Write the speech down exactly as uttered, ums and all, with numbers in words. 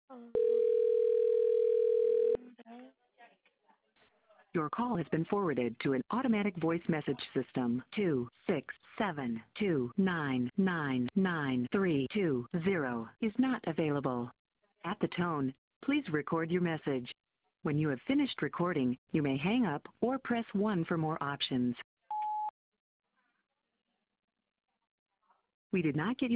Um, okay. Your call has been forwarded to an automatic voice message system. Two six seven two nine nine nine three two zero is not available. At the tone, please record your message. When you have finished recording, you may hang up or press one for more options. We did not get your